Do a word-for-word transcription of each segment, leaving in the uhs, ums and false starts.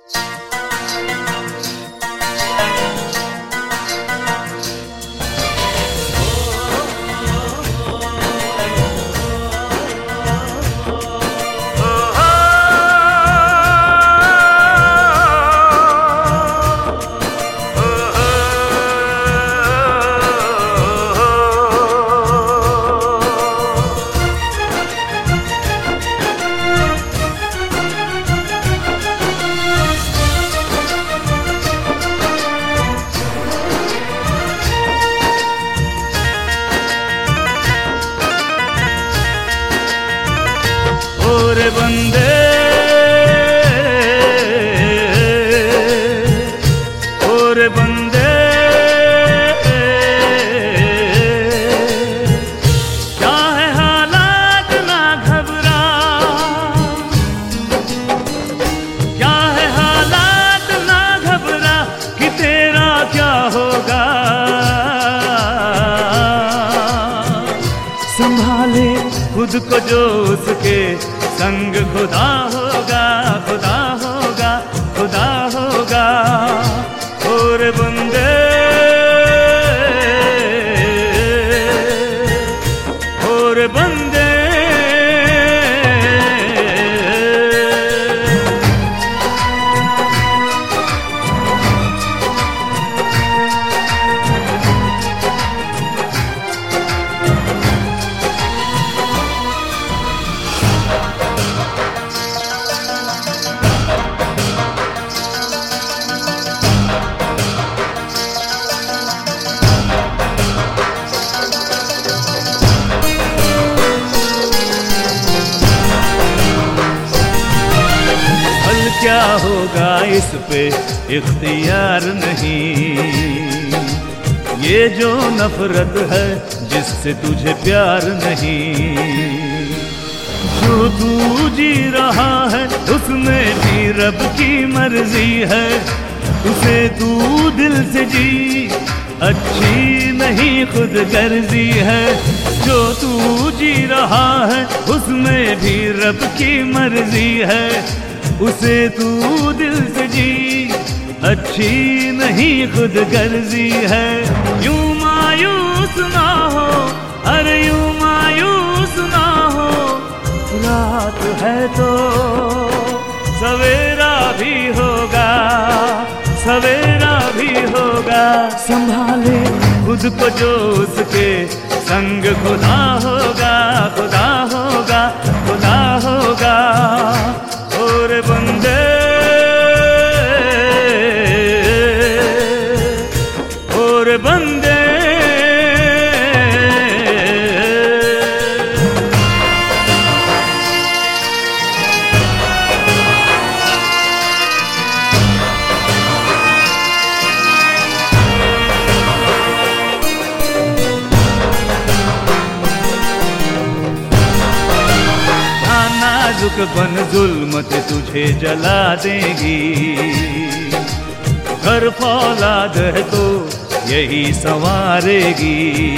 ओरे बंदे ओरे बंदे क्या है हालात ना घबरा, क्या है हालात ना घबरा कि तेरा क्या होगा। संभाले खुद को जो उसके संग खुदा होगा, खुदा होगा, खुदा होगा। और बंदे और बंदे क्या होगा इस पे इख्तियार नहीं, ये जो नफरत है जिससे तुझे प्यार नहीं। जो तू जी रहा है उसमें भी रब की मर्जी है, उसे तू दिल से जी अच्छी नहीं खुद गर्जी है। जो तू जी रहा है उसमें भी रब की मर्जी है, उसे तू दिल से जी अच्छी नहीं खुद गर्जी है। यूं मायूस ना हो, अरे यूं मायूस ना हो, रात है तो सवेरा भी होगा, सवेरा भी होगा। संभाले खुद को जो उसके संग खुदा होगा, खुदा होगा, खुदा होगा। और बंदे और बंदे नाजुक बन जुल्मत तुझे जला देगी, घर फौलाद है तो यही संवारेगी।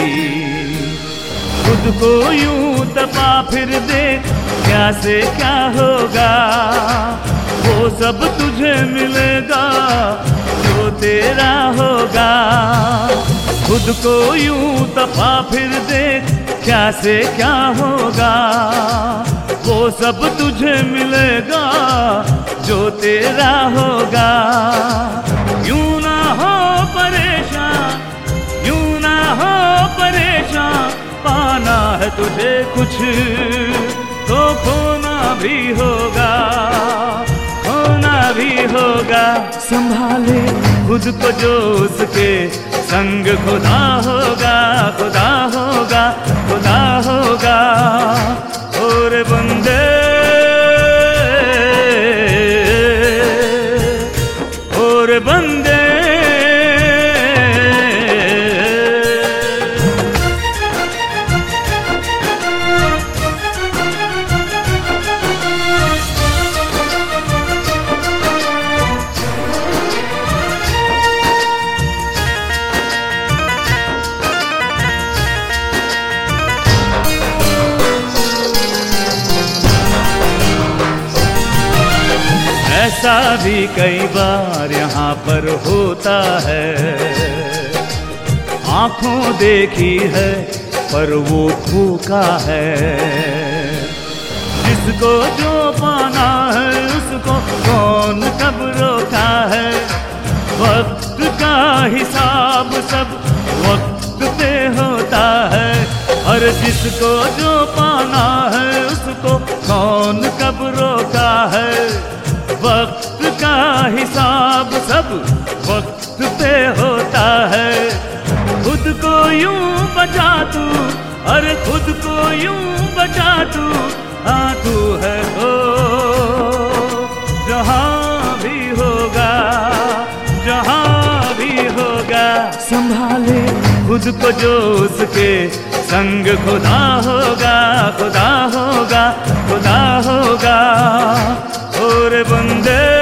खुद को यूं तपा फिर दे, क्या से क्या होगा, वो सब तुझे मिलेगा जो तेरा होगा। खुद को यूं तपा फिर दे, क्या से क्या होगा, वो सब तुझे मिलेगा जो तेरा होगा। यूं ना हो परेशान, यूं ना हो परेशान, पाना है तुझे कुछ तो खोना भी होगा, खोना भी होगा। संभाले खुद को जो उसके संग खुदा होगा, खुदा होगा, खुदा होगा। और बंदे और बंदे भी कई बार यहाँ पर होता है। आंखों देखी है पर वो धोखा है। जिसको जो पाना है उसको कौन कब रोका है। वक्त का हिसाब सब वक्त पे होता है। और जिसको जो पाना है उसको कौन कब रोका है। वक्त का हिसाब सब वक्त पे होता है। खुद को यूं बचा तू, अरे खुद को यूं बचा तू, हाँ तू है तो जहाँ भी होगा, जहाँ भी होगा। संभाले खुद को जो उसके संग खुदा होगा, खुदा होगा, खुदा होगा। और बंदे